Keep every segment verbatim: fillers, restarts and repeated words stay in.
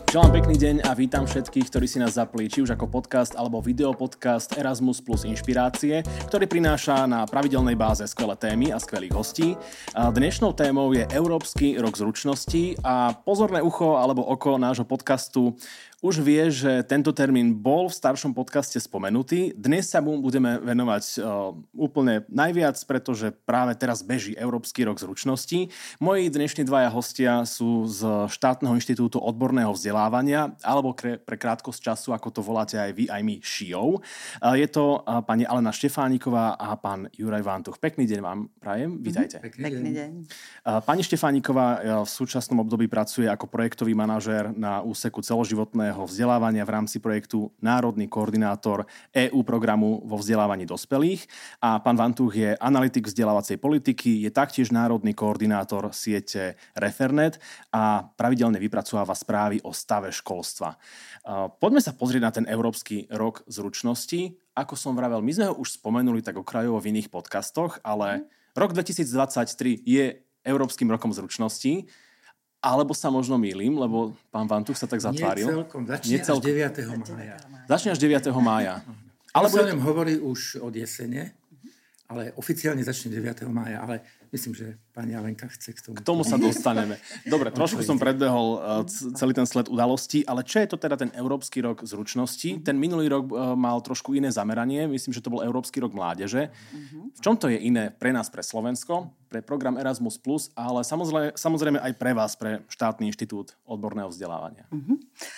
Želám pekný deň a vítam všetkých, ktorí si nás zapli, či už ako podcast alebo videopodcast Erasmus plus Inšpirácie, ktorý prináša na pravidelnej báze skvelé témy a skvelých hostí. Dnešnou témou je Európsky rok zručností a pozorné ucho alebo oko nášho podcastu už vie, že tento termín bol v staršom podcaste spomenutý. Dnes sa mu budeme venovať uh, úplne najviac, pretože práve teraz beží Európsky rok zručností. Moji dnešní dvaja hostia sú z Štátneho inštitútu odborného vzdelávania, alebo pre, pre krátkosť času, ako to voláte aj vy, aj my, ŠIOV. Uh, je to uh, pani Alena Štefániková a pán Juraj Vantuch. Pekný deň vám prajem, vítajte. Mm-hmm. Pekný, Pekný deň. Uh, pani Štefániková uh, v súčasnom období pracuje ako projektový manažér na úseku celoživotného vzdelávania v rámci projektu Národný koordinátor é ú programu vo vzdelávaní dospelých a pán Vantuch je analytik vzdelávacej politiky, je taktiež národný koordinátor siete Refernet a pravidelne vypracováva správy o stave školstva. Poďme sa pozrieť na ten Európsky rok zručností. Ako som vravel, my sme ho už spomenuli tak okrajovo v iných podcastoch, ale rok dvetisícdvadsaťtri je Európskym rokom zručností. Alebo sa možno mýlim, lebo pán Vantuch sa tak zatváril. Nie celkom, začne Nie celkom. až deviateho mája. Začne až deviateho mája. Ale sa o ňom hovorí už od jesene, ale oficiálne začne deviateho mája, ale myslím, že pani Alenka chce k tomu. K tomu sa dostaneme. Dobre, trošku som predbehol celý ten sled udalostí, ale čo je to teda ten Európsky rok zručností? Ten minulý rok mal trošku iné zameranie, myslím, že to bol Európsky rok mládeže. V čom to je iné pre nás, pre Slovensko, pre program Erasmus plus, ale samozrejme, samozrejme aj pre vás, pre Štátny inštitút odborného vzdelávania? Uh-huh.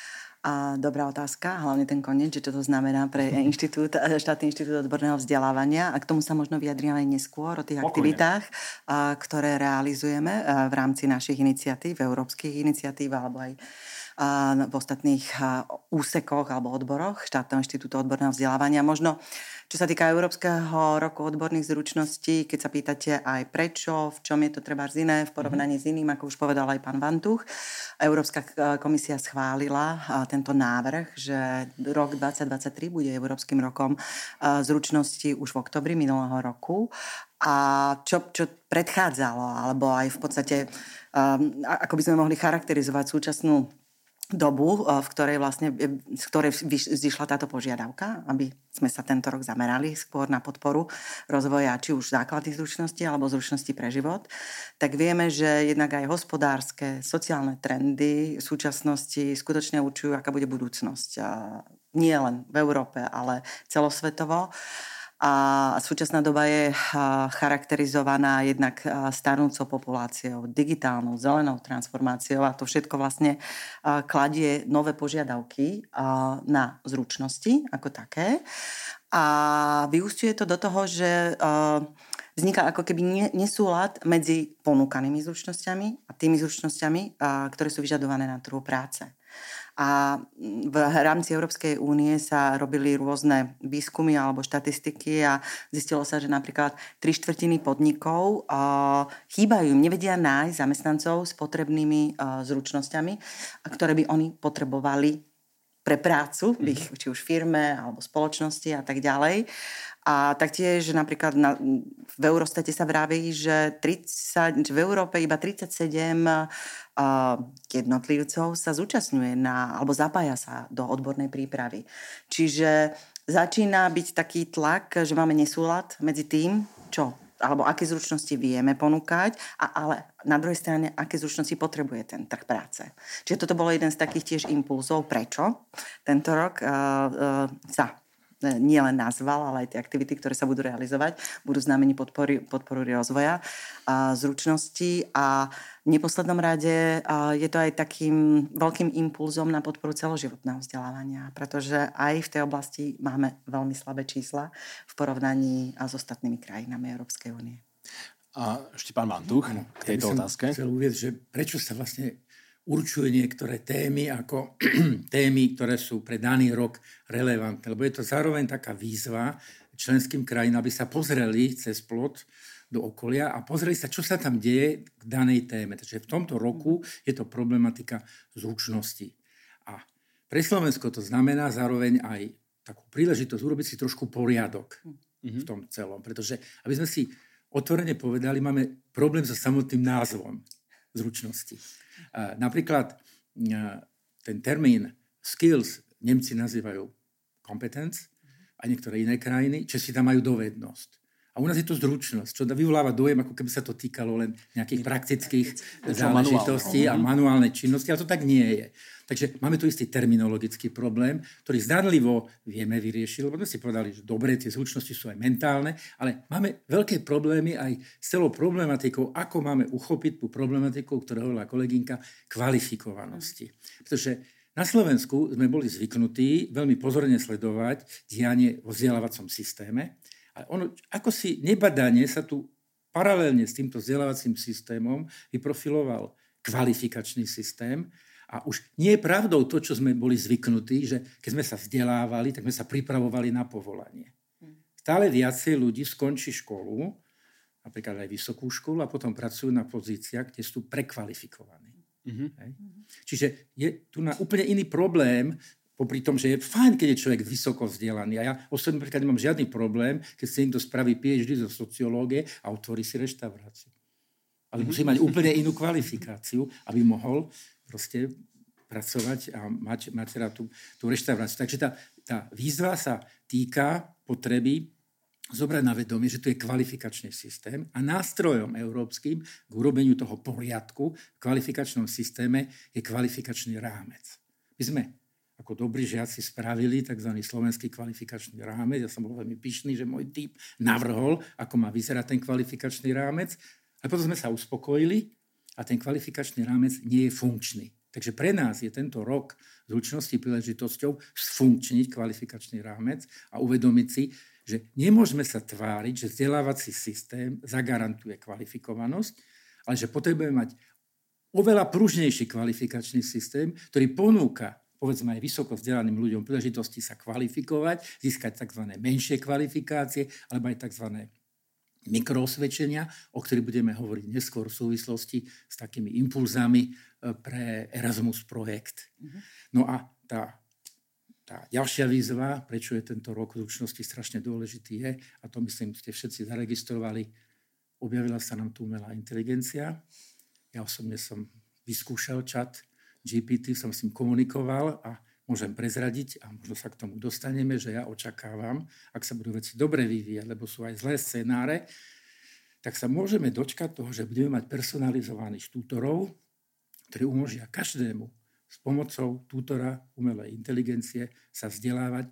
A dobrá otázka, hlavne ten koniec, že čo to znamená pre inštitút, Štátny inštitút odborného vzdelávania a k tomu sa možno vyjadríme aj neskôr o tých Pokojne. aktivitách, a, ktoré realizujeme a, v rámci našich iniciatív, európskych iniciatív alebo aj a, v ostatných a, úsekoch alebo odboroch Štátneho inštitútu odborného vzdelávania. Možno čo sa týka Európskeho roku odborných zručností, keď sa pýtate aj prečo, v čom je to trebárs iné v porovnaní s iným, ako už povedal aj pán Vantuch, Európska komisia schválila tento návrh, že rok dvetisícdvadsaťtri bude Európskym rokom zručností už v oktobri minulého roku. A čo, čo predchádzalo, alebo aj v podstate, ako by sme mohli charakterizovať súčasnú dobu, v ktorej vlastne, z ktorej vzýšla táto požiadavka, aby sme sa tento rok zamerali skôr na podporu rozvoja či už základných zručností alebo zručností pre život, tak vieme, že jednak aj hospodárske, sociálne trendy v súčasnosti skutočne určujú, aká bude budúcnosť. Nie len v Európe, ale celosvetovo. A súčasná doba je charakterizovaná jednak starnúcou populáciou, digitálnou, zelenou transformáciou a to všetko vlastne kladie nové požiadavky na zručnosti ako také. A vyúsťuje to do toho, že vzniká ako keby nesúlad medzi ponúkanými zručnosťami a tými zručnosťami, ktoré sú vyžadované na trhu práce. A v rámci Európskej únie sa robili rôzne výskumy alebo štatistiky a zistilo sa, že napríklad tri štvrtiny podnikov uh, chýbajú, nevedia nájsť zamestnancov s potrebnými uh, zručnosťami, ktoré by oni potrebovali pre prácu, v ich, či už firme alebo spoločnosti a tak ďalej. A taktiež napríklad na, v Eurostate sa vraví, že tridsať, v Európe iba tridsaťsedem uh, jednotlivcov sa zúčastňuje na, alebo zapája sa do odbornej prípravy. Čiže začína byť taký tlak, že máme nesúlad medzi tým, čo alebo aké zručnosti vieme ponúkať, a, ale na druhej strane, aké zručnosti potrebuje ten trh práce. Čiže toto bolo jeden z takých tiež impulzov, prečo tento rok uh, uh, sa nie len nazval, ale aj tie aktivity, ktoré sa budú realizovať, budú znamení podpory, podporu rozvoja a zručností a v neposlednom rade a je to aj takým veľkým impulzom na podporu celoživotného vzdelávania, pretože aj v tej oblasti máme veľmi slabé čísla v porovnaní s ostatnými krajinami Európskej únie. A ešte pán Vantuch k tejto ja otázke. Chcel uvieť, že prečo sa vlastne určujú niektoré témy ako témy, ktoré sú pre daný rok relevantné. Lebo je to zároveň taká výzva členským krajinám, aby sa pozreli cez plot do okolia a pozreli sa, čo sa tam deje k danej téme. Takže v tomto roku je to problematika zručnosti. A pre Slovensko to znamená zároveň aj takú príležitosť urobiť si trošku poriadok mm-hmm. v tom celom. Pretože, aby sme si otvorene povedali, máme problém so samotným názvom zručnosti. Napríklad ten termín skills Nemci nazývajú competence a niektoré iné krajiny, Česi tam majú dovednosť. A u nás je to zručnosť, čo vyvoláva dojem, ako keby sa to týkalo len nejakých praktických záležitostí a manuálnej činnosti, ale to tak nie je. Takže máme tu istý terminologický problém, ktorý zdanlivo vieme vyriešiť, lebo sme si povedali, že dobre, tie zručnosti sú aj mentálne, ale máme veľké problémy aj s celou problematikou, ako máme uchopiť tú problematiku, ktorú hovorila kolegynka, kvalifikovanosti. Pretože na Slovensku sme boli zvyknutí veľmi pozorne sledovať dianie vo vzdelávacom systéme. A ono, ako si nebadane sa tu paralelne s týmto vzdelávacím systémom vyprofiloval kvalifikačný systém a už nie je pravdou to, čo sme boli zvyknutí, že keď sme sa vzdelávali, tak sme sa pripravovali na povolanie. Stále viacej ľudí skončí školu, napríklad aj vysokú školu a potom pracujú na pozíciách, kde sú prekvalifikovaní. Mm-hmm. Čiže je tu na úplne iný problém, popri tom, že je fajn, keď je človek vysoko vzdelaný. A ja osobne napríklad nemám žiadny problém, keď si niekto spraví PhD zo sociológie a otvorí si reštauráciu. Ale musí mať úplne inú kvalifikáciu, aby mohol proste pracovať a mať, mať teda tú, tú reštauráciu. Takže tá, tá výzva sa týka potreby zobrať na vedomie, že to je kvalifikačný systém a nástrojom európskym k urobeniu toho poriadku v kvalifikačnom systéme je kvalifikačný rámec. My sme ako dobrí žiaci spravili tzv. Slovenský kvalifikačný rámec. Ja som bol veľmi pyšný, že môj tím navrhol, ako má vyzerať ten kvalifikačný rámec. A potom sme sa uspokojili a ten kvalifikačný rámec nie je funkčný. Takže pre nás je tento rok zručnosti príležitosťou sfunkčniť kvalifikačný rámec a uvedomiť si, že nemôžeme sa tváriť, že vzdelávací systém zagarantuje kvalifikovanosť, ale že potrebujeme mať oveľa pružnejší kvalifikačný systém, ktorý ponúka povedzme aj vysoko vzdelaným ľuďom príležitosti sa kvalifikovať, získať tzv. Menšie kvalifikácie, alebo aj tzv. Mikroosvedčenia, o ktorých budeme hovoriť neskôr v súvislosti s takými impulzami pre Erasmus projekt. Mm-hmm. No a tá, tá ďalšia výzva, prečo je tento rok zručnosti strašne dôležitý je, a to myslím, ste všetci zaregistrovali, objavila sa nám tu umelá inteligencia. Ja osobne som vyskúšal chat G P T, som s ním komunikoval a môžem prezradiť, a možno sa k tomu dostaneme, že ja očakávam, ak sa budú veci dobre vyvíjať, lebo sú aj zlé scenáre, tak sa môžeme dočkať toho, že budeme mať personalizovaných tutorov, ktorí umožnia každému s pomocou tutora umelej inteligencie sa vzdelávať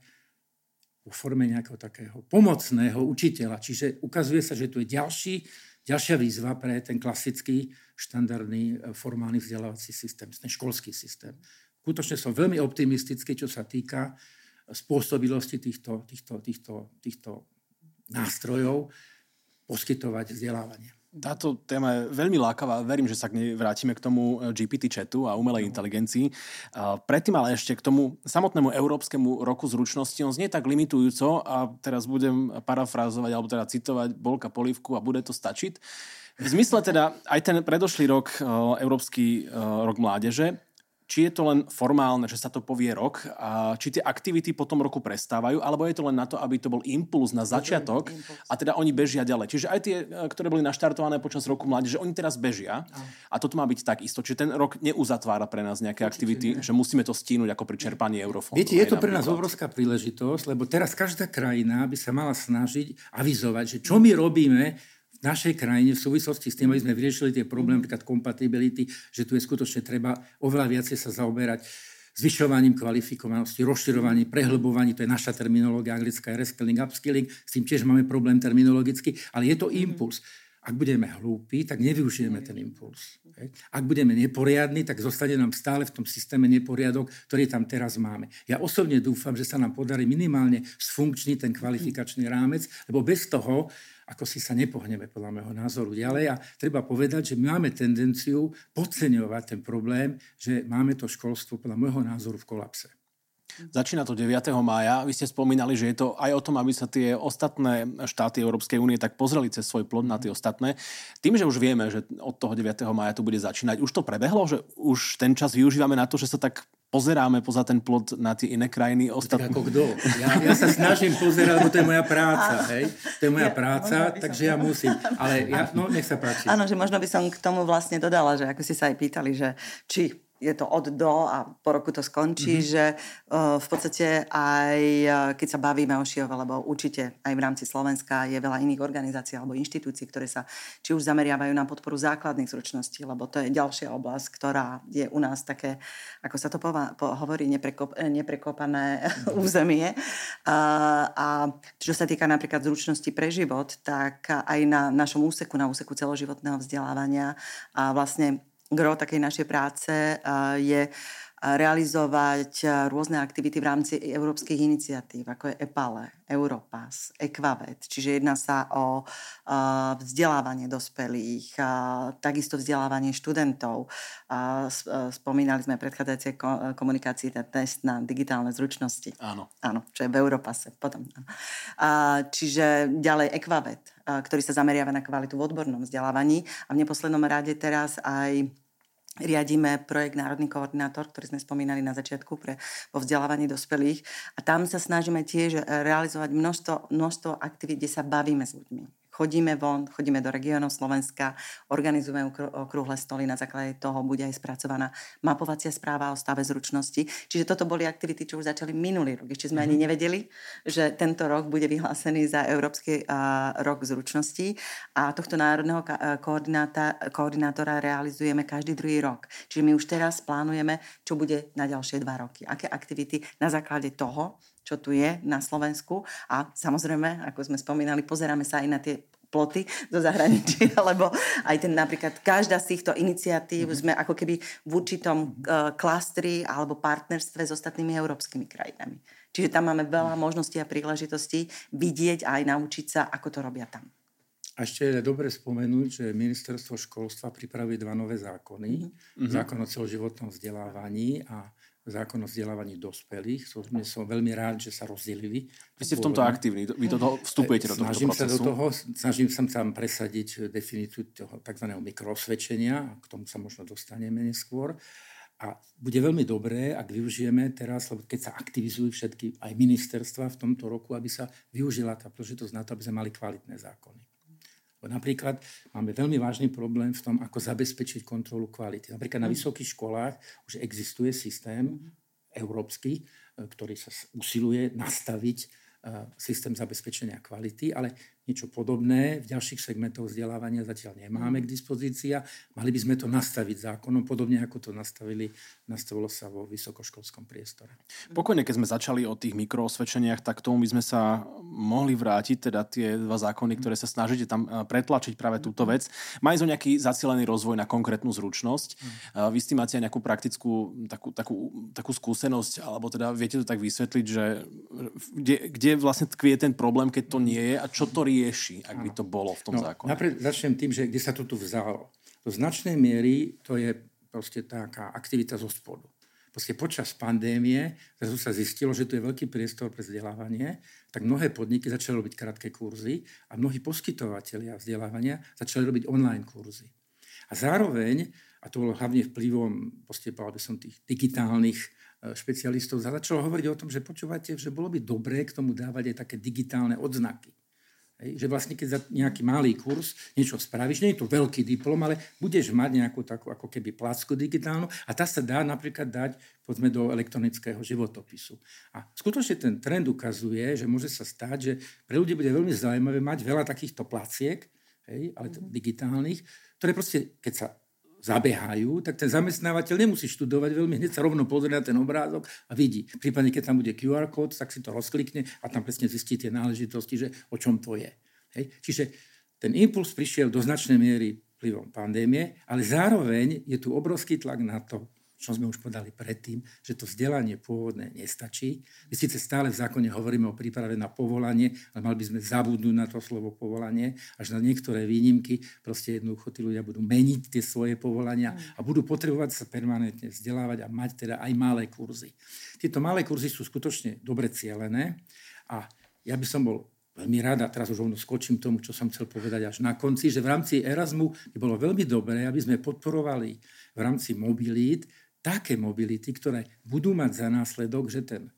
vo forme nejakého takého pomocného učiteľa. Čiže ukazuje sa, že tu je ďalší Ďalšia výzva pre ten klasický, štandardný, formálny vzdelávací systém, ten školský systém. Skutočne som veľmi optimistický, čo sa týka spôsobilosti týchto, týchto, týchto, týchto nástrojov poskytovať vzdelávanie. Táto téma je veľmi lákavá. Verím, že sa k nej vrátime k tomu G P T chatu a umelej inteligencii. Predtým ale ešte k tomu samotnému Európskemu roku zručnosti. On znie tak limitujúco a teraz budem parafrázovať alebo teda citovať Bolka Polívku a bude to stačiť. V zmysle teda aj ten predošlý rok, Európsky rok mládeže, či je to len formálne, že sa to povie rok, a či tie aktivity po tom roku prestávajú, alebo je to len na to, aby to bol impuls na začiatok a teda oni bežia ďalej. Čiže aj tie, ktoré boli naštartované počas roku mládeže, oni teraz bežia a toto má byť takisto. Čiže ten rok neuzatvára pre nás nejaké aktivity, že musíme to stínúť ako pri čerpaní eurofondov. Viete, je to pre nás obrovská príležitosť, lebo teraz každá krajina by sa mala snažiť avizovať, že čo my robíme v našej krajine v súvislosti s tým, aby sme vyriešili tie problémy, napríklad kompatibility, že tu je skutočne treba oveľa viacej sa zaoberať zvyšovaním kvalifikovanosti, rozširovaním, prehlbovaním, to je naša terminológia, anglická je reskilling, upskilling, s tým tiež máme problém terminologicky, ale je to impuls. Ak budeme hlúpi, tak nevyužijeme ten impuls. Ak budeme neporiadni, tak zostane nám stále v tom systéme neporiadok, ktorý tam teraz máme. Ja osobne dúfam, že sa nám podarí minimálne sfunkčniť ten kvalifikačný rámec, lebo bez toho ako si sa nepohneme podľa môjho názoru ďalej. A treba povedať, že my máme tendenciu podceňovať ten problém, že máme to školstvo podľa môjho názoru v kolapse. Začína to deviateho mája. Vy ste spomínali, že je to aj o tom, aby sa tie ostatné štáty Európskej únie tak pozreli cez svoj plod na tie ostatné. Tým, že už vieme, že od toho deviateho mája to bude začínať, už to prebehlo, že už ten čas využívame na to, že sa tak pozeráme poza ten plot na tie iné krajiny ostatné. Tak ako kto? Ja, ja sa snažím pozerať, lebo to je moja práca. Hej? To je moja ja, práca, takže ja musím. Ale ja, no, nech sa páči. Áno, že možno by som k tomu vlastne dodala, že ako si sa aj pýtali, že či je to od do a po roku to skončí, mm-hmm. že uh, v podstate aj uh, keď sa bavíme o ŠIOV, lebo určite aj v rámci Slovenska je veľa iných organizácií alebo inštitúcií, ktoré sa či už zameriavajú na podporu základných zručností, lebo to je ďalšia oblasť, ktorá je u nás také, ako sa to pova- po- hovorí, neprekop- neprekopané mm-hmm. územie. Uh, a čo sa týka napríklad zručnosti pre život, tak aj na našom úseku, na úseku celoživotného vzdelávania a vlastne gro takej našej práce je realizovať rôzne aktivity v rámci európskych iniciatív, ako je EPALE, Europass, Equavet, čiže jedná sa o vzdelávanie dospelých, takisto vzdelávanie študentov. Spomínali sme v predchádzajúcej komunikácii ten test na digitálne zručnosti. Áno. Áno, čo je v Europasse. Potom. Čiže ďalej Equavet, ktorý sa zameriava na kvalitu v odbornom vzdelávaní a v neposlednom rade teraz aj riadíme projekt Národný koordinátor, ktorý sme spomínali na začiatku pre vo vzdelávaní dospelých a tam sa snažíme tiež realizovať množstvo, množstvo aktivít, kde sa bavíme s ľuďmi. Chodíme von, chodíme do regiónov Slovenska, organizujeme okrúhle stoly, na základe toho bude aj spracovaná mapovacia správa o stave zručnosti. Čiže toto boli aktivity, čo už začali minulý rok. Ešte sme mm-hmm. ani nevedeli, že tento rok bude vyhlásený za Európsky uh, rok zručností a tohto národného koordinátora realizujeme každý druhý rok. Čiže my už teraz plánujeme, čo bude na ďalšie dva roky. Aké aktivity na základe toho, čo tu je na Slovensku a samozrejme, ako sme spomínali, pozeráme sa aj na tie ploty do zahraničia, lebo aj ten napríklad každá z týchto iniciatív sme ako keby v určitom uh, klastri alebo partnerstve s ostatnými európskymi krajinami. Čiže tam máme veľa možností a príležitostí vidieť a aj naučiť sa, ako to robia tam. A ešte je dobre spomenúť, že Ministerstvo školstva pripravuje dva nové zákony. Mm-hmm. Zákon o celoživotnom vzdelávaní a zákon o vzdelávaní dospelých. Som, som veľmi rád, že sa rozdelili. Vy ste v tomto aktívni, vy do toho vstupujete do tohto snažím procesu. Sa do toho, snažím sa tam presadiť definíciu toho tzv. Mikroosvedčenia, k tomu sa možno dostaneme neskôr. A bude veľmi dobré, ak využijeme teraz, lebo keď sa aktivizujú všetky aj ministerstva v tomto roku, aby sa využila tá príležitosť na to, aby sme mali kvalitné zákony. Napríklad máme veľmi vážny problém v tom, ako zabezpečiť kontrolu kvality. Napríklad na vysokých školách už existuje systém európsky, ktorý sa usiluje nastaviť systém zabezpečenia kvality, ale niečo podobné v ďalších segmentoch vzdelávania zatiaľ nemáme k dispozícii. Mali by sme to nastaviť zákonom, podobne ako to nastavili, nastavilo sa vo vysokoškolskom priestore. Pokojne, keď sme začali o tých mikroosvedčeniach, tak tomu by sme sa mohli vrátiť, teda tie dva zákony, ktoré sa snažíte tam pretlačiť práve túto vec. Majú nejaký zacielený rozvoj na konkrétnu zručnosť. Vy s tým máte aj nejakú praktickú takú, takú, takú skúsenosť, alebo teda viete to tak vysvetliť, že kde, kde vlastne tkvie ten problém, keď to nie je a čo to rieši, ak by to bolo v tom no, zákone? Napríklad začnem tým, že kde sa to tu vzalo. Do značnej miery to je proste taká aktivita zo spodu. Proste počas pandémie zrazu sa zistilo, že tu je veľký priestor pre vzdelávanie, tak mnohé podniky začali robiť krátke kurzy a mnohí poskytovatelia vzdelávania začali robiť online kurzy. A zároveň, a to bolo hlavne vplyvom, proste povedal by som, tých digitálnych špecialistov, začalo hovoriť o tom, že počúvate, že bolo by dobré k tomu dávať aj také digitálne odznaky. Hej, že vlastne keď za nejaký malý kurz niečo spravíš, nie je to veľký diplom, ale budeš mať nejakú takú ako keby placku digitálnu a tá sa dá napríklad dať povedzme do elektronického životopisu. A skutočne ten trend ukazuje, že môže sa stať, že pre ľudí bude veľmi zaujímavé mať veľa takýchto placiek, hej, ale mm-hmm. digitálnych, ktoré proste, keď sa zabehajú, tak ten zamestnávateľ nemusí študovať veľmi, hneď sa rovno pozrie na ten obrázok a vidí. Prípadne, keď tam bude kjú ár kód, tak si to rozklikne a tam presne zistí tie náležitosti, že o čom to je. Hej. Čiže ten impuls prišiel do značnej miery vplyvom pandémie, ale zároveň je tu obrovský tlak na to, čo sme už povedali predtým, že to vzdelanie pôvodné nestačí. My síce stále v zákone hovoríme o príprave na povolanie, ale mali by sme zabudnúť na to slovo povolanie, až na niektoré výnimky proste jednoducho tí ľudia budú meniť tie svoje povolania a budú potrebovať sa permanentne vzdelávať a mať teda aj malé kurzy. Tieto malé kurzy sú skutočne dobre cielené a ja by som bol veľmi rád, a teraz už rovno skočím tomu, čo som chcel povedať až na konci, že v rámci Erasmu by bolo veľmi dobré, aby sme podporovali v rámci mobilít také mobility, ktoré budú mať za následok, že ten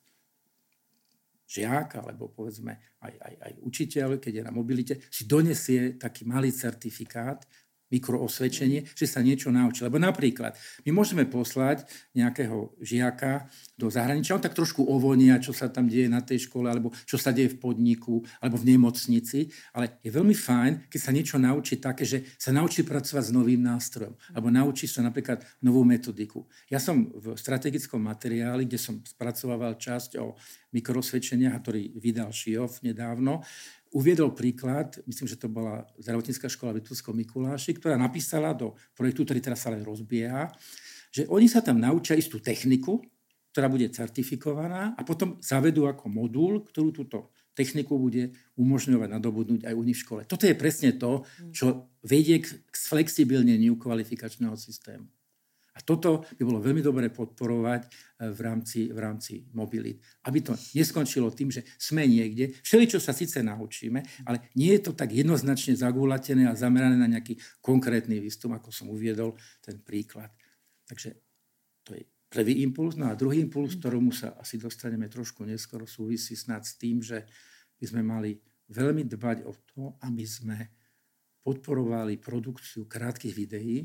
žiak, alebo povedzme aj, aj, aj učiteľ, keď je na mobilite, si donesie taký malý certifikát mikroosvedčenie, že sa niečo naučí. Lebo napríklad, my môžeme poslať nejakého žiaka do zahraničia, on tak trošku ovonia, čo sa tam deje na tej škole, alebo čo sa deje v podniku, alebo v nemocnici, ale je veľmi fajn, keď sa niečo naučí také, že sa naučí pracovať s novým nástrojom, alebo naučí sa napríklad novú metodiku. Ja som v strategickom materiáli, kde som spracovával časť o mikroosvedčeniach, ktorý vydal Šiov nedávno, uviedol príklad, myslím, že to bola zdravotnícka škola v Liptovskom Mikuláši, ktorá napísala do projektu, ktorý teraz sa len rozbieha, že oni sa tam naučia istú techniku, ktorá bude certifikovaná a potom zavedú ako modul, ktorú túto techniku bude umožňovať nadobudnúť aj u nich v škole. Toto je presne to, čo vedie k flexibilneniu kvalifikačného systému. A toto by bolo veľmi dobre podporovať v rámci, v rámci mobilít. Aby to neskončilo tým, že sme niekde, všeličo sa síce naučíme, ale nie je to tak jednoznačne zagúlatené a zamerané na nejaký konkrétny výstup, ako som uviedol ten príklad. Takže to je prvý impuls. No a druhý impuls, ktorému sa asi dostaneme trošku neskoro, súvisí snad s tým, že by sme mali veľmi dbať o to, aby sme podporovali produkciu krátkych videí,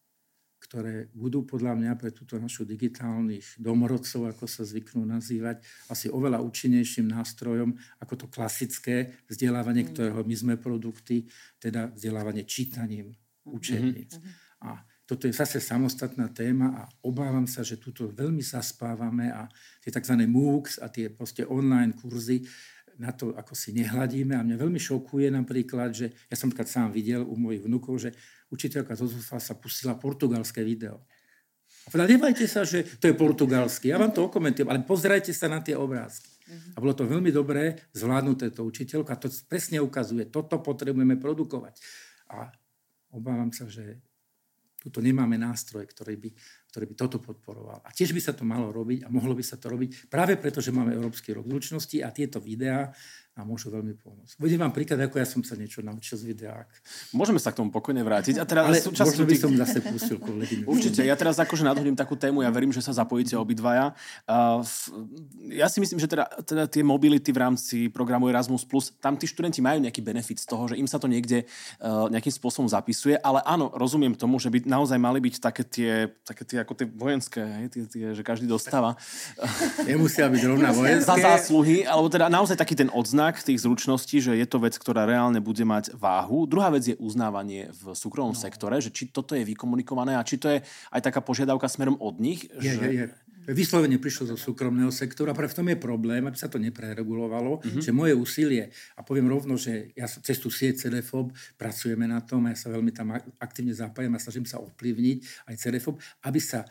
ktoré budú podľa mňa pre túto našu digitálnych domorodcov, ako sa zvyknú nazývať, asi oveľa účinnejším nástrojom ako to klasické vzdelávanie, mm. ktorého my sme produkty, teda vzdelávanie čítaním učebníc. Mm-hmm. A toto je zase samostatná téma a obávam sa, že túto veľmi zaspávame a tie tzv. MOOCs a tie proste online kurzy na to, ako si nehladíme. A mňa veľmi šokuje napríklad, že ja som napríklad sám videl u mojich vnukov, že učiteľka zo Zufa sa pustila portugalské video. A povedala, nebajte sa, že to je portugalský. Ja vám to okomentujem, ale pozerajte sa na tie obrázky. Uh-huh. A bolo to veľmi dobré zvládnuté to učiteľka. A to presne ukazuje, toto potrebujeme produkovať. A obávam sa, že tuto nemáme nástroj, ktorý by, ktorý by toto podporoval. A tiež by sa to malo robiť a mohlo by sa to robiť práve preto, že máme Európsky rok zručnosti a tieto videá nám môžu veľmi pomôcť. Budem vám príklad, ako ja som sa niečo naučil z videák. Môžeme sa k tomu pokojne vrátiť. A teraz ale možno by som zase pustil kolegyňu. Určite. Ja teraz akože nadhodím takú tému, ja verím, že sa zapojíte obidvaja. Uh, ja si myslím, že teda, teda tie mobility v rámci programu Erasmus plus, tam tí študenti majú nejaký benefit z toho, že im sa to niekde uh, nejakým spôsobom zapisuje, ale áno, rozumiem tomu, že by naozaj mali byť také tie, také tie ako tie vojenské, hej, tie, tie, že každý dostáva. Nemusia byť rovná vojenské. Za zásluhy, alebo teda naozaj taký ten odznak tých zručností, že je to vec, ktorá reálne bude mať váhu. Druhá vec je uznávanie v súkromnom no. sektore, že či toto je vykomunikované a či to je aj taká požiadavka smerom od nich. Je, že... je, je. Vyslovene prišlo zo súkromného sektora, práve v tom je problém, aby sa to nepreregulovalo, mm-hmm. že moje úsilie, a poviem rovno, že ja cez tú sieť CEDEFOB pracujeme na tom a ja sa veľmi tam aktívne zapájam a snažím sa ovplyvniť aj CEDEFOB, aby sa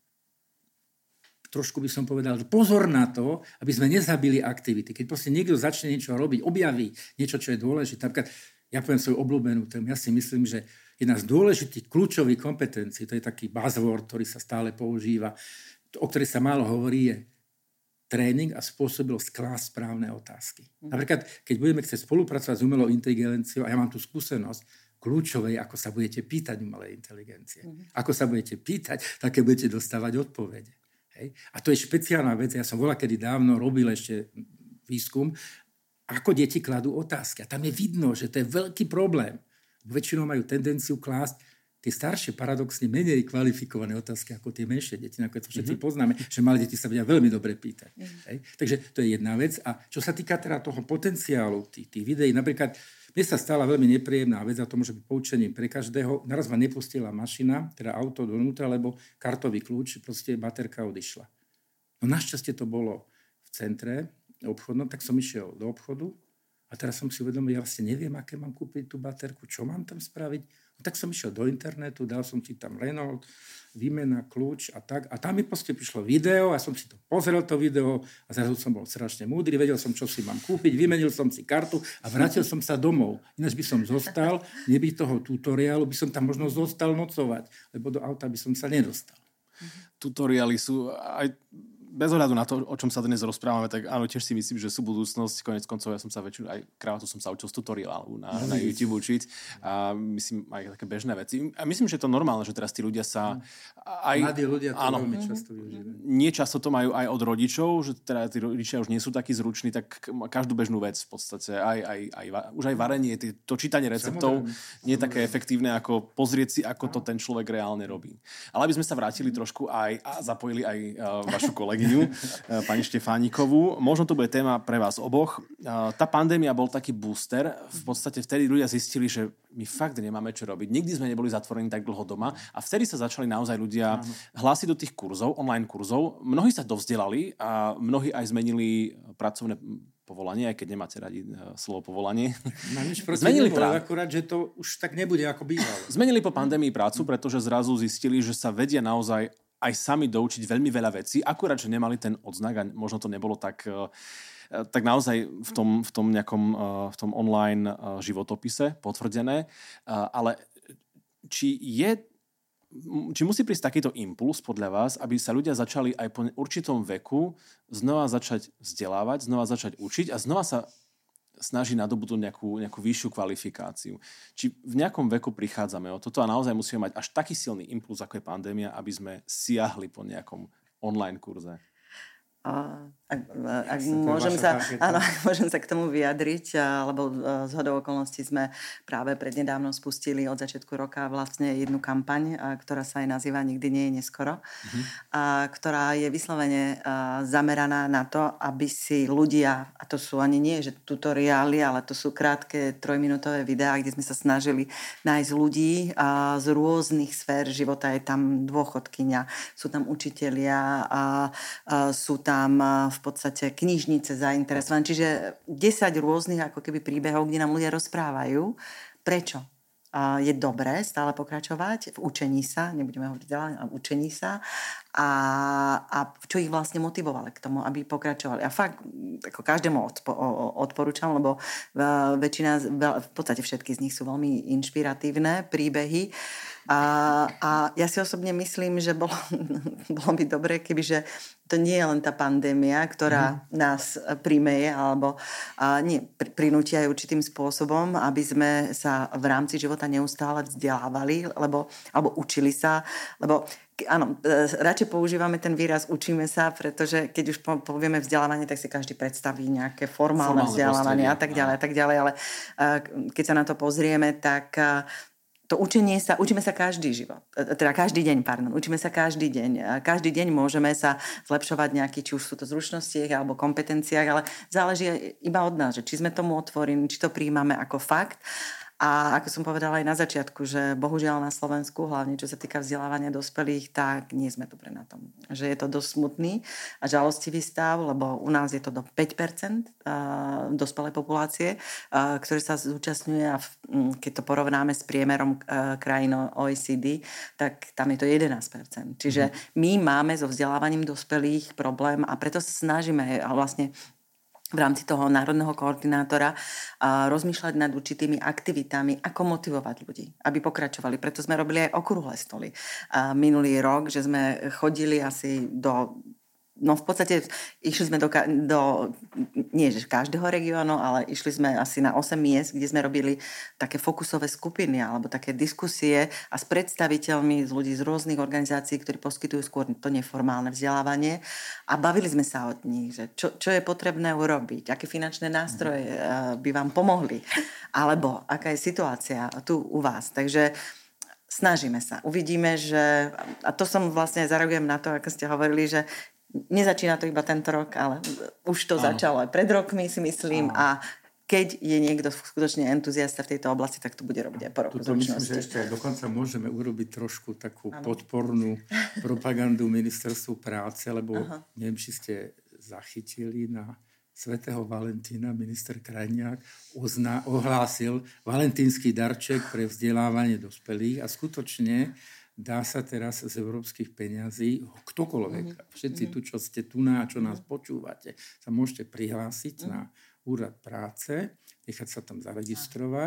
trošku by som povedal, že pozor na to, aby sme nezabili aktivity. Keď proste niekto začne niečo robiť, objaví niečo, čo je dôležité. Napríklad, ja poviem svoju obľúbenú tému, ja si myslím, že jedna z dôležitých kľúčových kompetencií, to je taký buzzword, ktorý sa stále používa, o ktorej sa málo hovorí, je tréning a spôsobilosť klásť správne otázky. Mm. Napríklad, keď budeme chcieť spolupracovať s umelou inteligenciou, a ja mám tú skúsenosť, kľúčové, ako sa budete pýtať umelej inteligencie. Mm. Ako sa budete pýtať, také budete dostávať odpovede. Hej. A to je špeciálna vec. Ja som voľakedy dávno robil ešte výskum, ako deti kladú otázky. A tam je vidno, že to je veľký problém. Väčšinou majú tendenciu klásť tie staršie, paradoxne menej kvalifikované otázky ako tie menšie deti. Nakoniec to všetci mm-hmm. poznáme, že malé deti sa vedia veľmi dobre pýtať. Mm-hmm. Hej. Takže to je jedna vec. A čo sa týka teda toho potenciálu tých, tých videí, napríklad mne sa stala veľmi nepríjemná vec a to môže byť poučením pre každého. Naraz ma nepustila mašina, teda auto donútra, lebo kartový kľúč, proste baterka odišla. No našťastie to bolo v centre obchodnom, tak som išiel do obchodu a teraz som si uvedomil, ja vlastne neviem, aké mám kúpiť tú baterku, čo mám tam spraviť. No tak som išiel do internetu, dal som ti tam Renault, výmena, kľúč a tak. A tam mi proste prišlo video a som si to pozrel, to video a zrazu som bol strašne múdry, vedel som, čo si mám kúpiť, vymenil som si kartu a vrátil som sa domov. Ináč by som zostal, nebyť toho tutoriálu, by som tam možno zostal nocovať, lebo do auta by som sa nedostal. Tutoriály sú aj bez ohľadu na to, o čom sa dnes rozprávame, tak áno, tiež si myslím, že sú budúcnosť. Konec koncov, ja som sa väčšinu, aj kravatu som sa učil z tutoriálu na, na YouTube učiť a myslím aj také bežné veci. A myslím, že je to normálne, že teraz tí ľudia sa aj... Mladí ľudia to áno, veľmi často využívajú. Nie často to majú aj od rodičov, že teda tí rodičia už nie sú takí zruční, tak každú bežnú vec v podstate, aj, aj, aj, už aj varenie, to čítanie receptov Samozrejme. nie je také efektívne, ako pozrieť si, ako to ten človek reálne robí. Ale aby sme sa vrátili trošku aj a zapojili aj uh, vašu kolegyňu, uh, pani Štefánikovú. Možno to bude téma pre vás oboch. Uh, tá pandémia bol taký booster. V podstate vtedy ľudia zistili, že my fakt nemáme čo robiť. Nikdy sme neboli zatvorení tak dlho doma a vtedy sa začali naozaj ľudia hlásiť do tých kurzov, online kurzov. Mnohí sa dovzdelali a mnohí aj zmenili pracovné povolanie, aj keď nemáte radi uh, slovo povolanie. No nič proti Zmenili nemu, prácu. akurát, že to už tak nebude ako bývalo. Zmenili po pandémii prácu, pretože zrazu zistili, že sa vedia naozaj aj sami doučiť veľmi veľa vecí, akurát, že nemali ten odznak a možno to nebolo tak, tak naozaj v tom, v tom nejakom v tom online životopise potvrdené. Ale či je či musí prísť takýto impuls podľa vás, aby sa ľudia začali aj po určitom veku znova začať vzdelávať, znova začať učiť a znova sa snaží nadobudnúť nejakú, nejakú vyššiu kvalifikáciu. Či v nejakom veku prichádzame o toto a naozaj musíme mať až taký silný impuls, ako je pandémia, aby sme siahli po nejakom online kurze? A, ak, ak, môžem sa, áno, ak môžem sa k tomu vyjadriť, lebo zhodou okolností sme práve prednedávno spustili od začiatku roka vlastne jednu kampaň, ktorá sa aj nazýva Nikdy nie je neskoro, mm-hmm. a ktorá je vyslovene zameraná na to, aby si ľudia, a to sú ani nie, že tutoriály, ale to sú krátke trojminútové videá, kde sme sa snažili nájsť ľudí z rôznych sfér života. Je tam dôchodkyňa, sú tam učitelia, a, a sú tam tam v podstate knižnice zainteresované. Čiže desať rôznych ako keby príbehov, kde nám ľudia rozprávajú. Prečo? Je dobré stále pokračovať v učení sa, nebudeme hovoriť ďalej, ale učení sa a, a čo ich vlastne motivovalo k tomu, aby pokračovali. A fakt, ako každému odpo, odporúčam, lebo väčšina, v podstate všetky z nich sú veľmi inšpiratívne príbehy. A, a ja si osobne myslím, že bolo, bolo by dobre, kebyže to nie je len tá pandémia, ktorá mm. nás primeje alebo a nie, prinúti aj určitým spôsobom, aby sme sa v rámci života neustále vzdelávali lebo, alebo učili sa, lebo áno, radšej používame ten výraz učíme sa, pretože keď už povieme vzdelávanie, tak si každý predstaví nejaké formálne, formálne vzdelávanie a tak ďalej, a tak ďalej, ale keď sa na to pozrieme, tak to učenie sa, učíme sa každý život, teda každý deň, pardon, učíme sa každý deň. Každý deň môžeme sa zlepšovať nejaký, či už sú to zručnostiach alebo kompetenciách, ale záleží iba od nás, že či sme tomu otvorení, či to príjmame ako fakt. A ako som povedala aj na začiatku, že bohužiaľ na Slovensku, hlavne čo sa týka vzdelávania dospelých, tak nie sme dobre na tom. Že je to dosť smutný a žalostivý stav, lebo u nás je to do päť percent dospelej populácie, ktoré sa zúčastňuje a keď to porovnáme s priemerom krajín ó é cé dé, tak tam je to jedenásť percent. Čiže my máme so vzdelávaním dospelých problém a preto sa snažíme vlastne v rámci toho národného koordinátora a rozmýšľať nad určitými aktivitami, ako motivovať ľudí, aby pokračovali. Preto sme robili aj okrúhle stoly. A minulý rok, že sme chodili asi do... No v podstate išli sme do, do nie že každého regiónu, ale išli sme asi na osem miest, kde sme robili také fokusové skupiny alebo také diskusie a s predstaviteľmi z ľudí z rôznych organizácií, ktorí poskytujú skôr to neformálne vzdelávanie a bavili sme sa od nich, že čo, čo je potrebné urobiť, aké finančné nástroje by vám pomohli, alebo aká je situácia tu u vás. Takže snažíme sa. Uvidíme, že... A to som vlastne zareagujem na to, ako ste hovorili, že nezačína to iba tento rok, ale už to Áno. začalo aj pred rokmi, si myslím. Áno. A keď je niekto skutočne entuziasta v tejto oblasti, tak to bude robiť aj po roku zručnosti. Myslím, že ešte aj dokonca môžeme urobiť trošku takú Áno. podpornú propagandu ministerstvu práce, lebo Aha. neviem, či ste zachytili na svätého Valentína minister Krajniak ozna, ohlásil valentínsky darček pre vzdelávanie dospelých a skutočne dá sa teraz z európskych peňazí ktokoľvek, mm-hmm. všetci tu, čo ste tu na, čo nás počúvate, sa môžete prihlásiť mm-hmm. na úrad práce, nechať sa tam zaregistrovať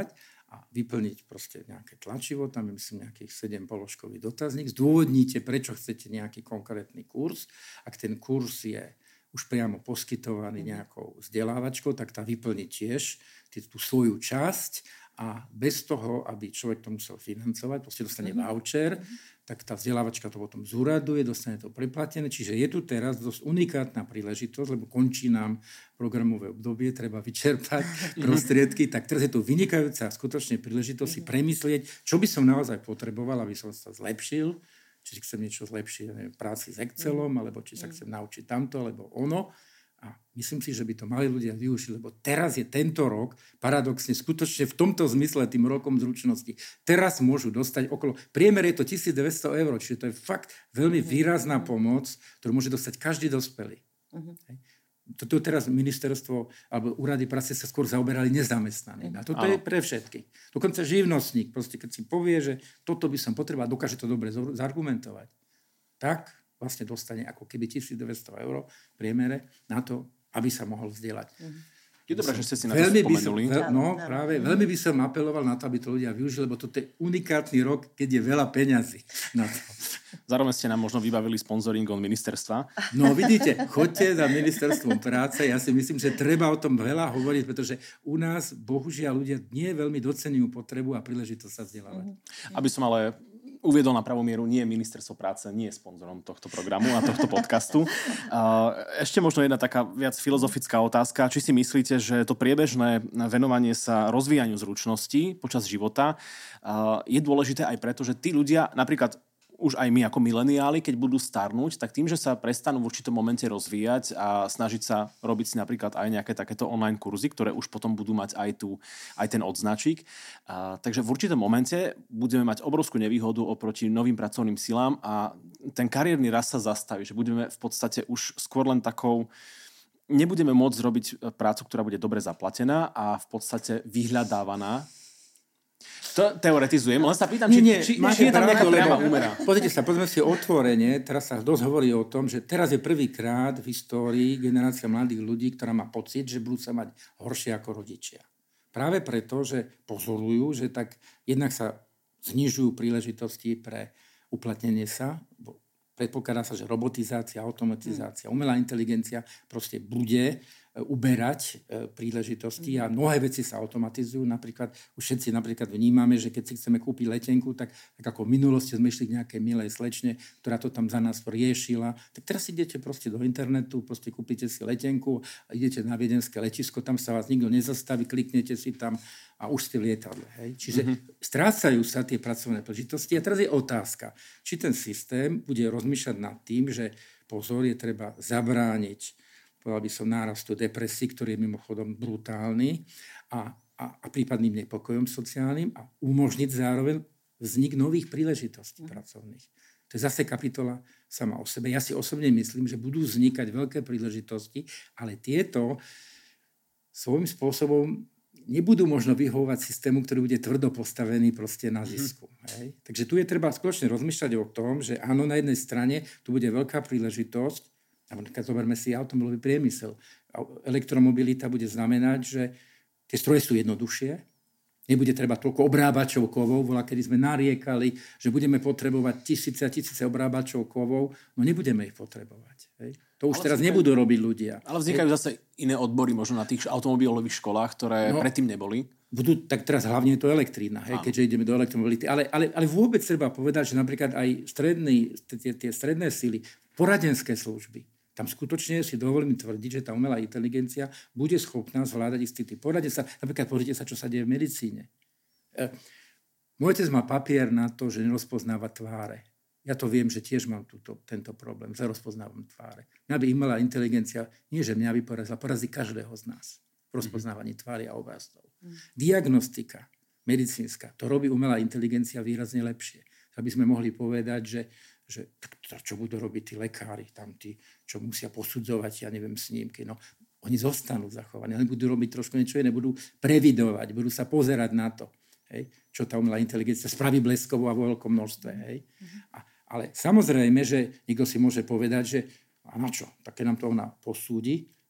a vyplniť proste nejaké tlačivo, tam je myslím nejakých sedem položkový dotazník, zdôvodníte, prečo chcete nejaký konkrétny kurz. Ak ten kurz je už priamo poskytovaný nejakou vzdelávačkou, tak tá vyplní tiež tú svoju časť a bez toho, aby človek to musel financovať, proste dostane voucher, tak tá vzdelávačka to potom zúraduje, dostane to preplatené. Čiže je tu teraz dosť unikátna príležitosť, lebo končí nám programové obdobie, treba vyčerpať prostriedky, tak teraz je to vynikajúca skutočne príležitosť si premyslieť, čo by som naozaj potreboval, aby som sa zlepšil, či chcem niečo zlepšiť, neviem, práci s Excelom, alebo či sa chcem naučiť tamto, alebo ono. A myslím si, že by to mali ľudia využiť, lebo teraz je tento rok, paradoxne, skutočne v tomto zmysle tým rokom zručnosti. Teraz môžu dostať okolo, priemer je to tisícdvesto eur, čiže to je fakt veľmi výrazná pomoc, ktorú môže dostať každý dospelý. Uh-huh. Toto teraz ministerstvo alebo úrady práce sa skôr zaoberali nezamestnaným. A toto Áno. je pre všetkých. Dokonca živnostník, proste keď si povie, že toto by som potreboval, dokáže to dobre zargumentovať. Tak vlastne dostane ako keby tisícdvesto eur v priemere na to, aby sa mohol vzdelať. Je dobré, že ste si na to spomenuli. Som, veľ, no, práve, veľmi by som apeloval na to, aby to ľudia využili, lebo toto je unikátny rok, keď je veľa peňazí na to. Zároveň ste nám možno vybavili sponzoring od ministerstva. No vidíte, choďte za ministerstvom práce. Ja si myslím, že treba o tom veľa hovoriť, pretože u nás, bohužiaľ, ľudia nie veľmi docenujú potrebu a príležitosť sa vzdelávať. Aby som ale uviedol na pravú mieru, nie Ministerstvo práce, nie je sponzorom tohto programu a tohto podcastu. Ešte možno jedna taká viac filozofická otázka. Či si myslíte, že to priebežné venovanie sa rozvíjaniu zručností počas života je dôležité aj preto, že tí ľudia, napríklad už aj my ako mileniáli, keď budú starnúť, tak tým, že sa prestanú v určitom momente rozvíjať a snažiť sa robiť si napríklad aj nejaké takéto online kurzy, ktoré už potom budú mať aj, tu, aj ten odznačík. A, takže v určitom momente budeme mať obrovskú nevýhodu oproti novým pracovným silám a ten kariérny rast sa zastaví, že budeme v podstate už skôr len takou nebudeme môcť robiť prácu, ktorá bude dobre zaplatená a v podstate vyhľadávaná. To teoretizujem, len sa pýtam, nie, či, nie, či, či je tam nejaká priama úmera. Pozrite sa, pozrieme si otvorene, teraz sa dosť hovorí o tom, že teraz je prvýkrát v histórii generácia mladých ľudí, ktorá má pocit, že budú sa mať horšie ako rodičia. Práve preto, že pozorujú, že tak jednak sa znižujú príležitosti pre uplatnenie sa, predpokladá sa, že robotizácia, automatizácia, umelá inteligencia proste bude uberať príležitosti a mnohé veci sa automatizujú. Napríklad, už všetci napríklad vnímame, že keď si chceme kúpiť letenku, tak, tak ako v minulosti sme išli k nejakej milej slečne, ktorá to tam za nás riešila. Tak teraz idete proste do internetu, proste kúpite si letenku, idete na viedenské letisko, tam sa vás nikto nezastaví, kliknete si tam a už ste v lietadle. Hej? Čiže mm-hmm. strácajú sa tie pracovné príležitosti. A teraz je otázka, či ten systém bude rozmýšľať nad tým, že pozor, je treba zabrániť povedal by som nárastu depresí, ktorý je mimochodom brutálny a, a, a prípadným nepokojom sociálnym a umožniť zároveň vznik nových príležitostí mm. pracovných. To je zase kapitola sama o sebe. Ja si osobne myslím, že budú vznikať veľké príležitosti, ale tieto svojím spôsobom nebudú možno vyhovovať systému, ktorý bude tvrdo postavený proste na zisku. Mm. Hej? Takže tu je treba skutočne rozmýšľať o tom, že áno, na jednej strane tu bude veľká príležitosť. Napríklad zoberme si automobilový priemysel. Elektromobilita bude znamenať, že tie stroje sú jednoduchšie, nebude treba toľko obrábačov kovov, voľa kedy sme nariekali, že budeme potrebovať tisíce a tisíce obrábačov kovov, no nebudeme ich potrebovať. Hej? To už ale teraz vznikajú, nebudú robiť ľudia. Ale vznikajú zase iné odbory možno na tých automobilových školách, ktoré no, predtým neboli. Budú, tak teraz hlavne je to elektrína, hej, keďže ideme do elektromobility. Ale, ale, ale vôbec treba povedať, že napríklad aj stredný, tie, tie stredné síly, poradenské služby, tam skutočne si dovolím tvrdiť, že tá umelá inteligencia bude schopná zvládať istý typ. Poradte sa, napríklad pozrite sa, čo sa deje v medicíne. E, môj otec má papier na to, že nerozpoznáva tváre. Ja to viem, že tiež mám túto, tento problém, že rozpoznávam tváre. Mňa by umelá inteligencia, nie že mňa by porazila, porazí každého z nás v rozpoznávaní tvári a obrazov. Mm. Diagnostika medicínska, to robí umelá inteligencia výrazne lepšie. Aby sme mohli povedať, že že čo budú robiť tí lekári, tam tí, čo musia posudzovať, ja neviem, snímky. No, oni zostanú zachovaní, oni budú robiť trošku niečo iné, budú previdovať, budú sa pozerať na to, hej, čo tá umelá inteligencia spraví bleskovo a vo veľkom množstve. Hej. A, ale samozrejme, že niekto si môže povedať, že a na čo? Tak keď nám to ona posúdi,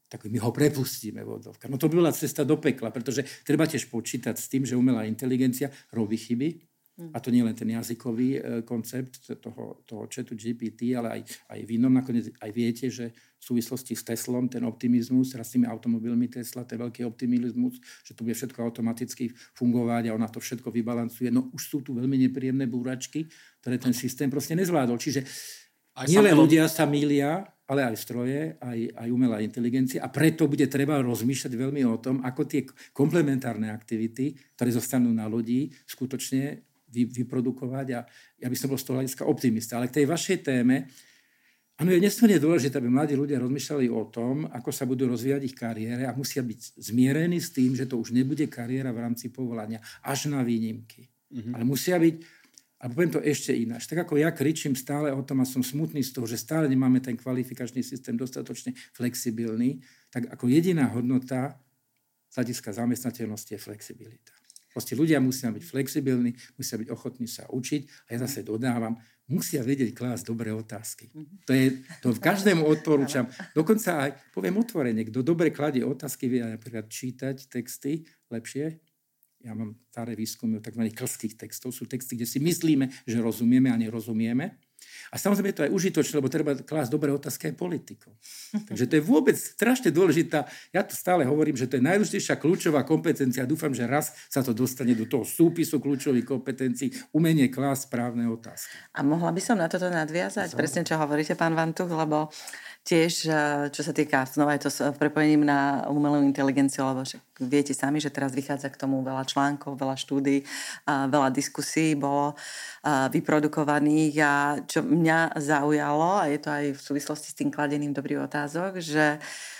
tak my ho prepustíme vodovka. No to by bola cesta do pekla, pretože treba tiež počítať s tým, že umelá inteligencia robí chyby. A to nie len ten jazykový e, koncept toho, toho chatu G P T, ale aj, aj v inom. Nakoniec aj viete, že v súvislosti s Teslom ten optimizmus, teraz s tými automobilmi Tesla, ten veľký optimizmus, že to bude všetko automaticky fungovať a ona to všetko vybalancuje. No už sú tu veľmi nepríjemné búračky, ktoré ten systém proste nezvládol. Čiže nie len ľudia sa mýlia, ale aj stroje, aj, aj umelá inteligencia a preto bude treba rozmýšľať veľmi o tom, ako tie komplementárne aktivity, ktoré zostanú na ľudí, skutočne vyprodukovať a ja by som bol z toho hľadiska optimista. Ale k tej vašej téme, áno, je nesmierne dôležité, aby mladí ľudia rozmýšľali o tom, ako sa budú rozvíjať ich kariére a musia byť zmierení s tým, že to už nebude kariéra v rámci povolania, až na výnimky. Mm-hmm. Ale musia byť, a poviem to ešte ináč, tak ako ja kričím stále o tom a som smutný z toho, že stále nemáme ten kvalifikačný systém dostatočne flexibilný, tak ako jediná hodnota z hľadiska zamestnateľnosti je flexibilita. Proste ľudia musia byť flexibilní, musia byť ochotní sa učiť a ja zase dodávam, musia vedieť klásť dobré otázky. To je, to každému odporúčam. Dokonca aj, poviem otvorene, kto dobre kladie otázky, vie napríklad čítať texty lepšie. Ja mám staré výskumy o tzv. Klských textov. Sú texty, kde si myslíme, že rozumieme a nerozumieme. A samozrejme je to aj užitočné, lebo treba klásť dobré otázky aj politikov. Takže to je vôbec strašne dôležitá. Ja to stále hovorím, že to je najdôležitejšia kľúčová kompetencia. Dúfam, že raz sa to dostane do toho súpisu kľúčových kompetencií, umenie klásť správne otázky. A mohla by som na toto nadviazať? Som. Presne, čo hovoríte, pán Vantuch, lebo tiež, čo sa týka, znova je to s prepojením na umelú inteligenciu, lebo viete sami, že teraz vychádza k tomu veľa článkov, veľa štúdií, veľa diskusí bolo vyprodukovaných a čo mňa zaujalo, a je to aj v súvislosti s tým kladením dobrých otázok, že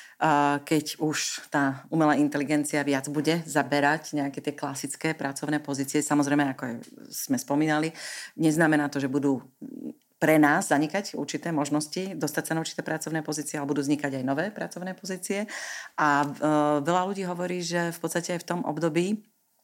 keď už tá umelá inteligencia viac bude zaberať nejaké tie klasické pracovné pozície, samozrejme, ako sme spomínali, neznamená to, že budú pre nás zanikať určité možnosti, dostať sa na určité pracovné pozície, ale budú vznikať aj nové pracovné pozície. A e, veľa ľudí hovorí, že v podstate aj v tom období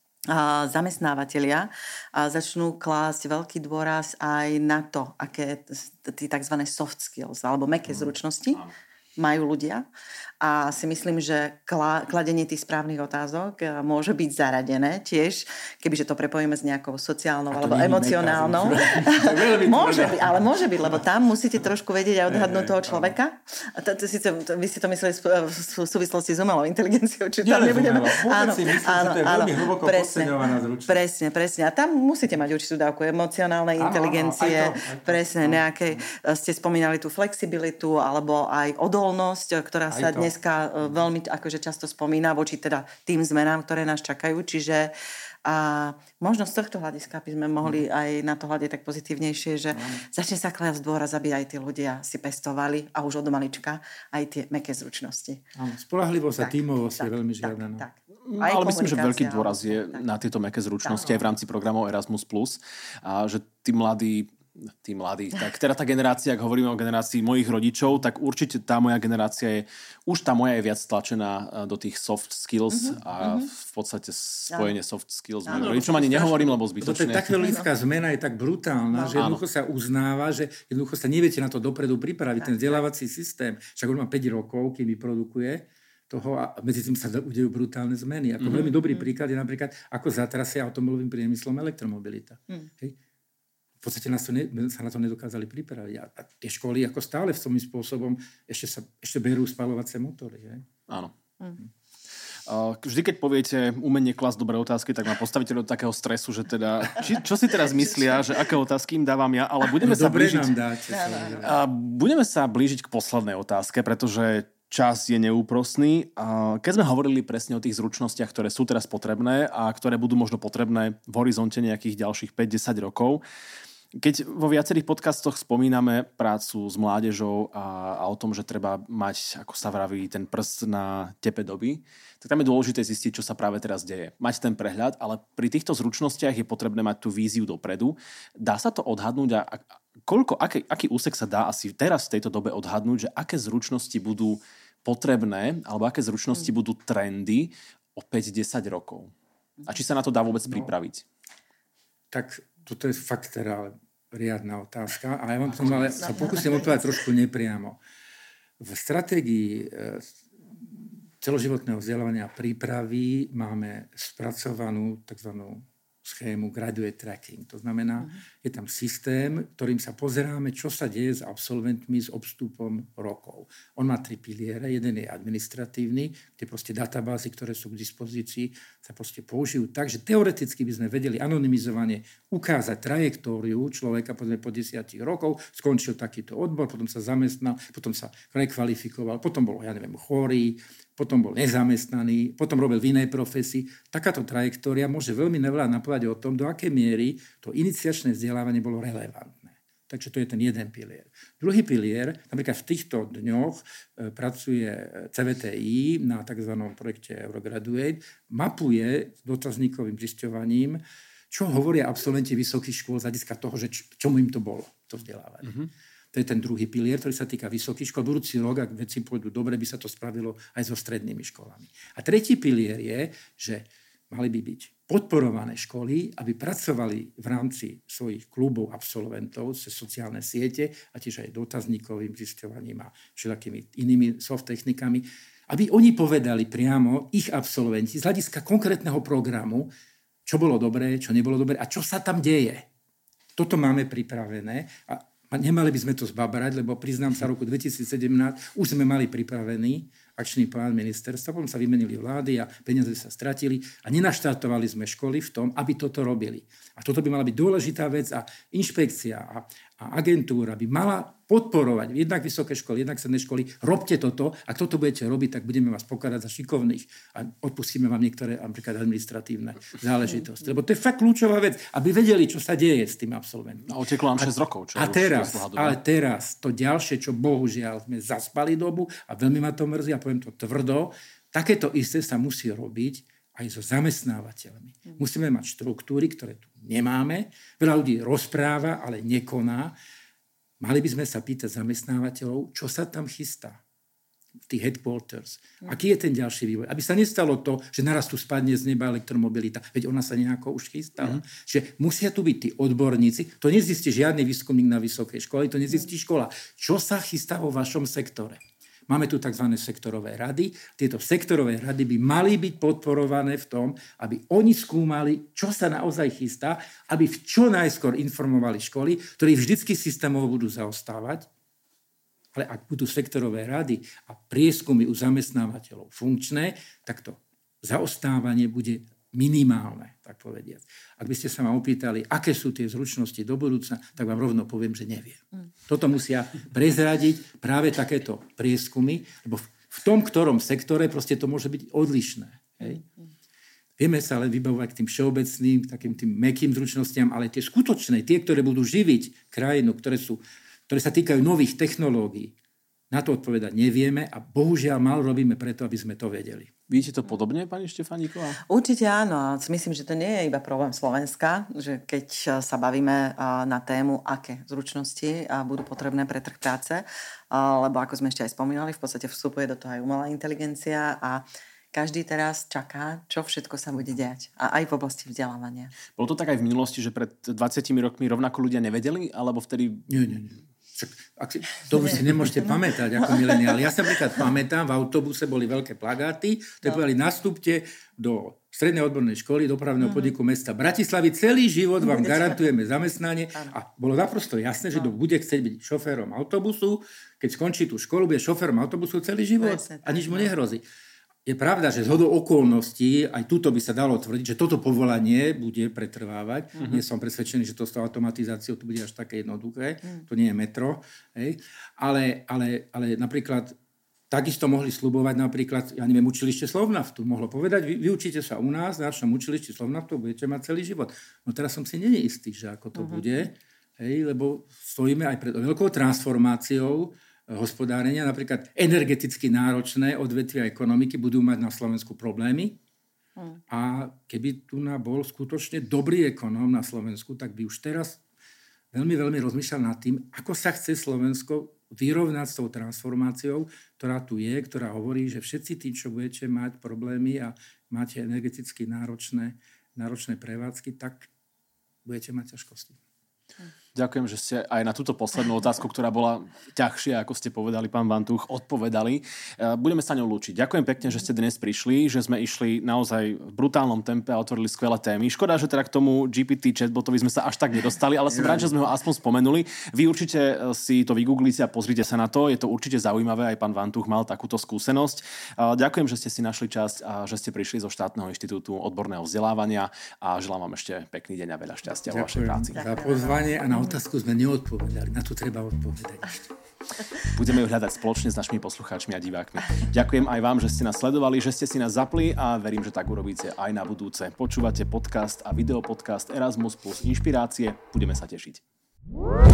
a zamestnávateľia a začnú klásť veľký dôraz aj na to, aké tí tzv. Soft skills alebo mäkké zručnosti majú ľudia. A si myslím, že kladenie tých správnych otázok môže byť zaradené tiež, kebyže to prepojíme s nejakou sociálnou alebo emocionálnou. Môže byť, ale môže byť, lebo tam musíte trošku vedieť a odhadnúť toho človeka. A to, to, síce, vy ste to mysleli v súvislosti s umelou inteligenciou, či tam nebudeme... Áno, áno, áno, presne, presne, presne. A tam musíte mať určitú dávku emocionálnej áno, inteligencie, áno, aj to, aj to, presne, áno. Nejakej, ste spomínali tú flexibilitu alebo aj odolnosť, ktorá sa dnes dneska veľmi akože často spomína voči teda tým zmenám, ktoré nás čakajú. Čiže a možno z tohto hľadiska by sme mohli aj na to hľadiť tak pozitívnejšie, že mm. začne sa klásť dôraz, aby aj tí ľudia si pestovali a už od malička aj tie mäkké zručnosti. Áno, spoľahlivosť a tímovosť je veľmi žiadaná. Tak, tak. Ale myslím, že veľký dôraz je tak. na tieto mäkké zručnosti tak. aj v rámci programov Erasmus plus, a že tí mladí tí mladí. Tak teda tá generácia, ak hovoríme o generácii mojich rodičov, tak určite tá moja generácia je, už tá moja je viac stlačená do tých soft skills uh-huh, a uh-huh. v podstate spojenie soft skills. Mojim rodičom ani nehovorím, lebo zbytočne. Tá technologická zmena je tak brutálna, no, že jednoducho áno. sa uznáva, že jednoducho sa neviete na to dopredu pripraviť. Tak, ten vzdelávací systém, však on má päť rokov, kým vyprodukuje toho a medzi tým sa udejú brutálne zmeny. Ako uh-huh. veľmi dobrý príklad je napríklad, ako zatrasie automobilovým priemyslom elektromobilita. Uh-huh. Hej? V podstate nás to ne, sa na to nedokázali pripraviť. A, a tie školy ako stále v tom spôsobom ešte, sa, ešte berú spaľovacie motory. Je? Áno. Mm. Vždy, keď poviete umenie klásť dobré otázky, tak ma postavíte do takého stresu, že teda, či, čo si teraz myslia, že aké otázky im dávam ja, ale budeme no, sa blížiť... Dáte, a budeme sa blížiť k poslednej otázke, pretože čas je neúprosný. Keď sme hovorili presne o tých zručnostiach, ktoré sú teraz potrebné a ktoré budú možno potrebné v horizonte nejakých ďalších päť desať rokov, keď vo viacerých podcastoch spomíname prácu s mládežou a, a o tom, že treba mať, ako sa vraví, ten prst na tepe doby, tak tam je dôležité zistiť, čo sa práve teraz deje. Mať ten prehľad, ale pri týchto zručnostiach je potrebné mať tú víziu dopredu. Dá sa to odhadnúť a, a koľko, aký, aký úsek sa dá asi teraz v tejto dobe odhadnúť, že aké zručnosti budú potrebné alebo aké zručnosti hmm. budú trendy o päť desať rokov? A či sa na to dá vôbec no, pripraviť? Tak toto je fakt teda riadna otázka a ja vám som ale sa pokúsim odpovedať trošku nepriamo. V stratégii celoživotného vzdelávania a prípravy máme spracovanú tzv. Schému graduate tracking. To znamená, uh-huh. je tam systém, ktorým sa pozeráme, čo sa deje s absolventmi s obstupom rokov. On má tri piliere. Jeden je administratívny, kde proste databázy, ktoré sú k dispozícii, sa proste použijú tak, že teoreticky by sme vedeli anonymizovane ukázať trajektóriu človeka povedzme po desiatich rokov, skončil takýto odbor, potom sa zamestnal, potom sa rekvalifikoval, potom bol, ja neviem, chorý, potom bol nezamestnaný, potom robil v inej profesii. Takáto trajektória môže veľmi neveľa napovedať o tom, do akej miery to iniciačné vzdelávanie bolo relevantné. Takže to je ten jeden pilier. Druhý pilier, napríklad v týchto dňoch e, pracuje cé vé té í na tzv. Projekte Eurograduate, mapuje s dotazníkovým zisťovaním, čo hovoria absolventi vysokých škôl z hľadiska toho, že č- čomu im to bolo, to vzdelávanie. Mm-hmm. To je ten druhý pilier, ktorý sa týka vysokých škôl. Budúci rok, ak veci pôjdu dobre, by sa to spravilo aj so strednými školami. A tretí pilier je, že mali by byť podporované školy, aby pracovali v rámci svojich klubov absolventov cez sociálne siete a tiež aj dotazníkovým zisťovaním a všelakými inými soft technikami, aby oni povedali priamo, ich absolventi, z hľadiska konkrétneho programu, čo bolo dobré, čo nebolo dobré a čo sa tam deje. Toto máme pripravené a A nemali by sme to zbabrať, lebo priznám sa, roku dvetisícsedemnásť už sme mali pripravený akčný plán ministerstva, potom sa vymenili vlády a peniaze sa stratili a nenaštartovali sme školy v tom, aby toto robili. A toto by mala byť dôležitá vec a inšpekcia a, a agentúra by mala podporovať jednak vysoké školy, jednak stredné školy. Robte toto, ak toto budete robiť, tak budeme vás pokladať za šikovných a odpustíme vám niektoré napríklad administratívne záležitosti. Lebo to je fakt kľúčová vec, aby vedeli, čo sa deje s tým absolventom. A oteklo nám šesť rokov. Čo a teraz, ale teraz, to ďalšie, čo bohužiaľ sme zaspali dobu a veľmi ma to mrzí a poviem to tvrdo, takéto isté sa musí robiť aj so zamestnávateľmi. Musíme mať štruktúry, ktoré tu nemáme. Veľa ľudí rozpráva, ale nekoná. Mali by sme sa pýtať zamestnávateľov, čo sa tam chystá v tých headquarters. Aký je ten ďalší vývoj? Aby sa nestalo to, že naraz tu spadne z neba elektromobilita. Veď ona sa nejako už chystala. Mm. Čiže musia tu byť tí odborníci. To nezistí žiadny výskumník na vysokej škole, to nezistí škola. Čo sa chystá vo vašom sektore? Máme tu tzv. Sektorové rady. Tieto sektorové rady by mali byť podporované v tom, aby oni skúmali, čo sa naozaj chystá, aby v čo najskôr informovali školy, ktorí vždycky systémovo budú zaostávať. Ale ak budú sektorové rady a prieskumy u zamestnávateľov funkčné, tak to zaostávanie bude minimálne, tak povediať. Ak by ste sa ma opýtali, aké sú tie zručnosti do budúcna, tak vám rovno poviem, že neviem. Mm. Toto musia prezradiť práve takéto prieskumy, lebo v, v tom, ktorom sektore proste to môže byť odlišné. Hej? Mm. Vieme sa ale vybavovať k tým všeobecným, takým tým mäkkým zručnostiam, ale tie skutočné, tie, ktoré budú živiť krajinu, ktoré, sú, ktoré sa týkajú nových technológií, na to odpovedať nevieme a bohužiaľ málo robíme preto, aby sme to vedeli. Vidíte to podobne, pani Štefániková? Určite áno. Myslím, že to nie je iba problém Slovenska, že keď sa bavíme na tému, aké zručnosti budú potrebné pre trh práce, lebo ako sme ešte aj spomínali, v podstate vstupuje do toho aj umelá inteligencia a každý teraz čaká, čo všetko sa bude diať. A aj v oblasti vzdelávania. Bolo to tak aj v minulosti, že pred dvadsiatimi rokmi rovnako ľudia nevedeli? Alebo vtedy... Nie, nie, nie. Ak si, to už si nemôžete pamätať ako mileniál. Ja sa napríklad pamätám, v autobuse boli veľké plagáty, ktoré povedali, nastúpte do strednej odbornej školy dopravného podniku mesta Bratislavy. Celý život vám garantujeme zamestnanie. A bolo naprosto jasné, že kto bude chcieť byť šoférom autobusu, keď skončí tú školu, bude šoférom autobusu celý život a nič mu nehrozí. Je pravda, že zhodou okolností, aj tuto by sa dalo tvrdiť, že toto povolanie bude pretrvávať. Uh-huh. Nie som presvedčený, že to s tou automatizáciou to bude až také jednoduché. Uh-huh. To nie je metro. Hej. Ale, ale, ale napríklad takisto mohli sľubovať napríklad, ja neviem, učilište Slovnaftu. Mohlo povedať, vy, vyučíte sa u nás, na našom učilišti Slovnaftu, budete mať celý život. No teraz som si nie istý, že ako to uh-huh. bude, hej, lebo stojíme aj pred veľkou transformáciou hospodárenia, napríklad energeticky náročné odvetvia ekonomiky budú mať na Slovensku problémy. Mm. A keby tu bol skutočne dobrý ekonóm na Slovensku, tak by už teraz veľmi, veľmi rozmýšľal nad tým, ako sa chce Slovensko vyrovnať s tou transformáciou, ktorá tu je, ktorá hovorí, že všetci tí, čo budete mať problémy a máte energeticky náročné, náročné prevádzky, tak budete mať ťažkosti. Mm. Ďakujem, že ste aj na túto poslednú otázku, ktorá bola ťažšia, ako ste povedali, pán Vantuch, odpovedali. Budeme sa ňou lúčiť. Ďakujem pekne, že ste dnes prišli, že sme išli naozaj v brutálnom tempe a otvorili skvelé témy. Škoda, že teda k tomu G P T chatbotovi sme sa až tak nedostali, ale som rád, že sme ho aspoň spomenuli. Vy určite si to vygooglite a pozrite sa na to. Je to určite zaujímavé, aj pán Vantuch mal takúto skúsenosť. Ďakujem, že ste si našli čas a že ste prišli zo Štátneho inštitútu odborného vzdelávania a želám vám ešte pekný deň a veľa šťastia vo vašej práci. Za pozvanie a na otázku sme neodpovedali. Na to treba odpovedať ešte. Budeme ju hľadať spoločne s našimi poslucháčmi a divákmi. Ďakujem aj vám, že ste nás sledovali, že ste si nás zapli a verím, že tak urobíte aj na budúce. Počúvate podcast a videopodcast Erasmus plus Inšpirácie. Budeme sa tešiť.